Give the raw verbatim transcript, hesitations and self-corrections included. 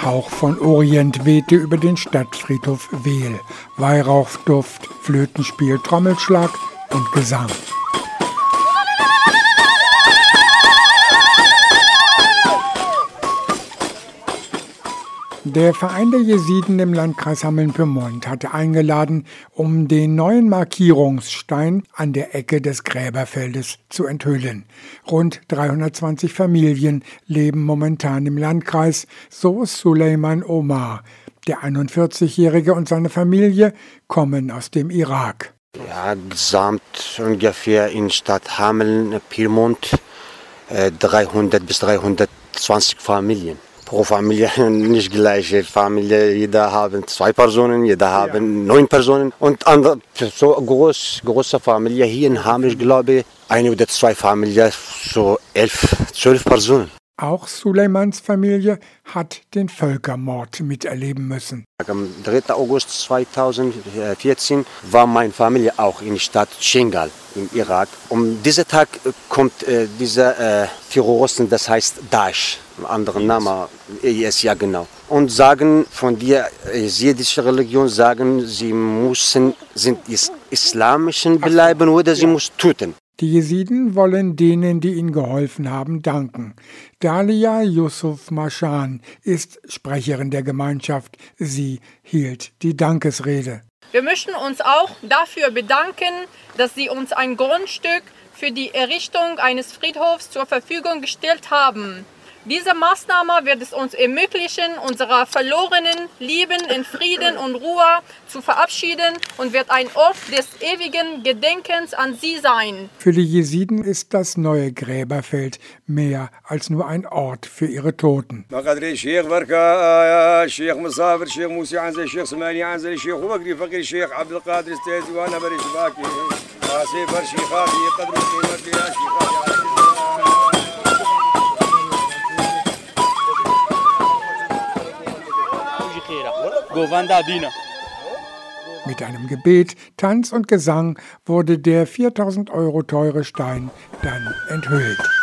Ein Hauch von Orient wehte über den Stadtfriedhof Wehl. Weihrauchduft, Flötenspiel, Trommelschlag und Gesang. Der Verein der Jesiden im Landkreis Hameln-Pyrmont hatte eingeladen, um den neuen Markierungsstein an der Ecke des Gräberfeldes zu enthüllen. Rund dreihundertzwanzig Familien leben momentan im Landkreis, so Suleiman Omar. Der einundvierzigjährige und seine Familie kommen aus dem Irak. Ja, gesamt ungefähr in Stadt Hameln-Pyrmont äh, dreihundert bis dreihundertzwanzig Familien. Pro Familie nicht gleiche Familie, jeder haben zwei Personen, jeder haben ja. neun Personen und andere, so groß, große Familie hier in Hameln, ich glaube, eine oder zwei Familien, so elf, zwölf Personen. Auch Suleimans Familie hat den Völkermord miterleben müssen. Am dritten August zweitausendvierzehn war meine Familie auch in der Stadt Schengal im Irak. Um diesen Tag kommt äh, dieser äh, Terroristen, das heißt Daesh, ein anderer Name, I S, ja genau. Und sagen von der jesidischen Religion, sagen, sie müssen, sind is islamischen bleiben oder sie müssen töten. Die Jesiden wollen denen, die ihnen geholfen haben, danken. Dalia Yusuf Mashan ist Sprecherin der Gemeinschaft. Sie hielt die Dankesrede. Wir möchten uns auch dafür bedanken, dass Sie uns ein Grundstück für die Errichtung eines Friedhofs zur Verfügung gestellt haben. Diese Maßnahme wird es uns ermöglichen, unsere verlorenen Lieben in Frieden und Ruhe zu verabschieden und wird ein Ort des ewigen Gedenkens an sie sein. Für die Jesiden ist das neue Gräberfeld mehr als nur ein Ort für ihre Toten. Mit einem Gebet, Tanz und Gesang wurde der viertausend Euro teure Stein dann enthüllt.